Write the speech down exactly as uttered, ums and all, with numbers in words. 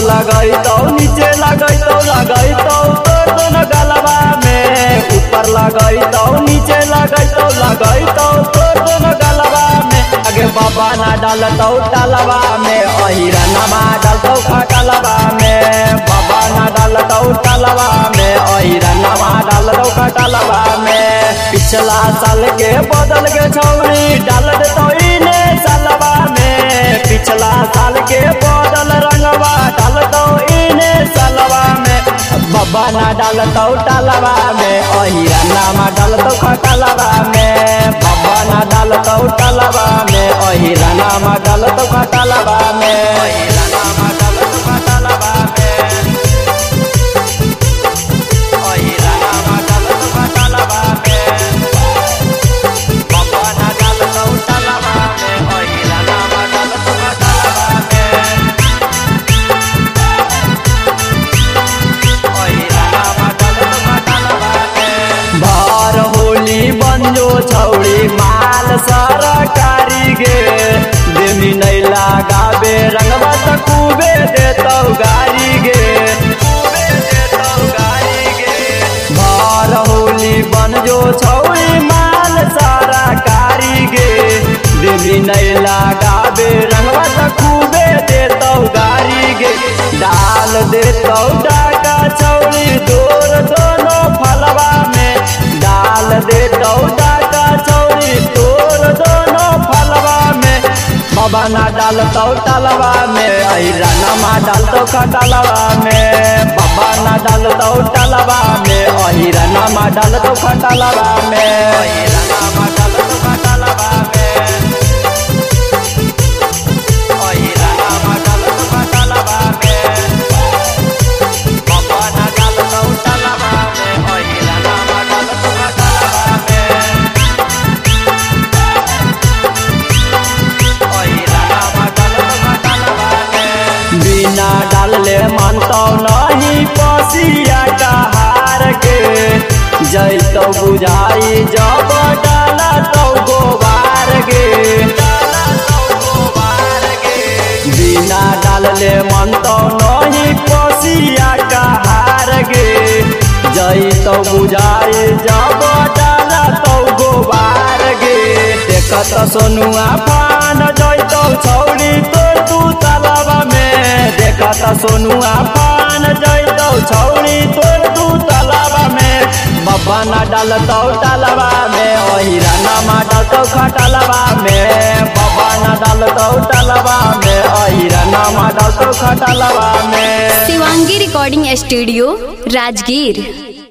लगाई तो नीचे लगाई तो लगाई तो तोर दोनों गलबा में, ऊपर लगाई तो नीचे लगाई तो लगाई तो तोर दोनों गलबा में। आगे बाबा ना डाल तो टालबा में, अहिरा नमा डाल तो खटलबा में, बाबा ना डाल तो टालबा में, अहिरा नमा डाल तो खटलबा में। पिछला साल के बदल के छौरी डाल देतो इने सालबा में, पिछला साल के बदल रंगवा डाल दो इने सालबा में। बाबा ना डाल तो टालबा में, अहिरा नामा डाल तो खटलबा में, बाबा ना डाल तो टालबा में, अहिरा नामा डाल तो खटलबा में, अहिरा नामा डाल तो खटलबा में, अहिरा नामा डाल तो खटलबा में, बाबा ना डाल तो टालबा में, अहिरा नामा डाल तो खटलबा में, अहिरा नामा डाल तो खटलबा में। भर होली बंजो छौड़ी माल सरकारी गे, देमी नहीं लगाबे रंगवा त खूबे देतौ गारी गे, खूबे देतौ गारी गे। भर होली बंजो छौड़ी माल सरकारी गे, देमी नहीं लगाबे रंगवा त खूबे देतौ गारी गे। डाल देतौ डाका छौड़ी तोर दोनों फलवा में, डाल देतौ डाका छौड़ी तोर दोनों फलवा में। बाबा ना डाल तो टालबा में, अहिरा नमा डाल तो खटलबा में, बाबा ना डाल तो टालबा में, अहिरा नमा डाल तो खटलबा में, अहिरा नमा डाल तो खटलबा में, अहिरा नमा डाल तो खटलबा में, बाबा ना डाल तो टालबा में, अहिरा नमा डाल तो खटलबा में, अहिरा नमा डाल तो खटलबा में। बिना डालले मानतौ नहीं पसिया कहार के, जैतौ बुझाई जब डाला तो गोबार गे, डाला तो गोबार गे। बिना डालले मानतौ नहीं पसिया कहार गे, जैतौ बुझाई जब डाला तो गोबार गे। देखत सोनुआ पान जैतौ छौड़ी तोर तू तालबा में, देखत सोनुआ पान जैतौ छौड़ी तोर तू तालबा में। बाबा ना डाल तो टालबा में, अहिरा नमा डाल तो खटलबा में, बाबा ना डाल तो टालबा में, अहिरा नमा डाल तो खटलबा में। Shivangi recording studio Rajgir.